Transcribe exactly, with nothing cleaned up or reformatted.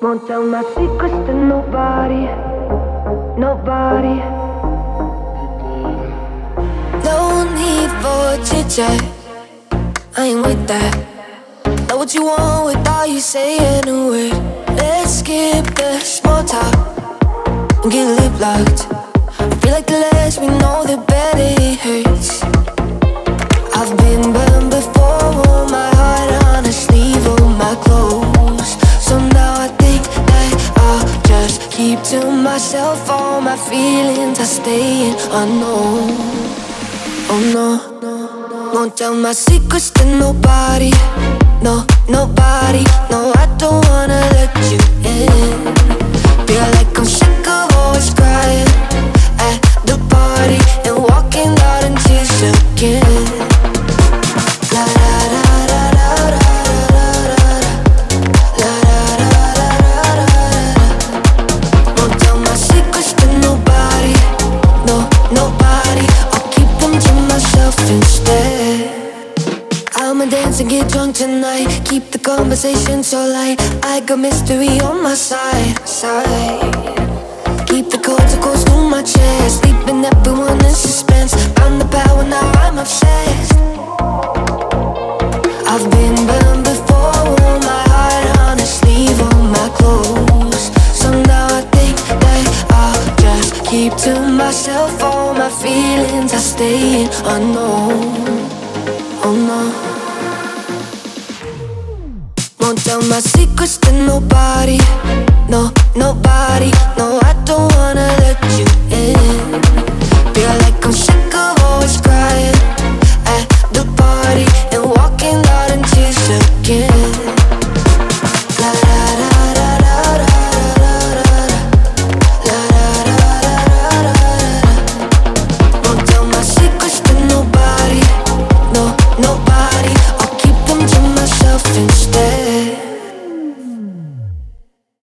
Won't tell my secrets to nobody, nobody. No need for chit chat, I ain't with that. Know what you want without you saying a word. Let's skip the small talk and get lip locked. I feel like the less we know, the better it hurts. I've been burned before, wore my heart on a sleeve of my clothes. So now I think that I'll just keep to myself. All my feelings are staying unknown. Oh no, won't tell my secrets to nobody. No, nobody, no, I don't wanna let you in. Feel like I'm sick of always crying at the party and walking out in tears again. La la la la la la la la la la la la la. Won't tell my secrets to nobody. No, nobody, I'll keep them to myself instead. I'ma dance and get drunk tonight. Keep the conversation so light. I got mystery on my side, side. Keep the cold close to my chest. Leaving everyone in suspense. Found the power, now I'm obsessed. I've been burned before, wore my heart on a sleeve on my clothes. So now I think that I'll just keep to myself. All my feelings are staying unknown. Oh no, won't tell my secrets to nobody. No, nobody, no, I don't want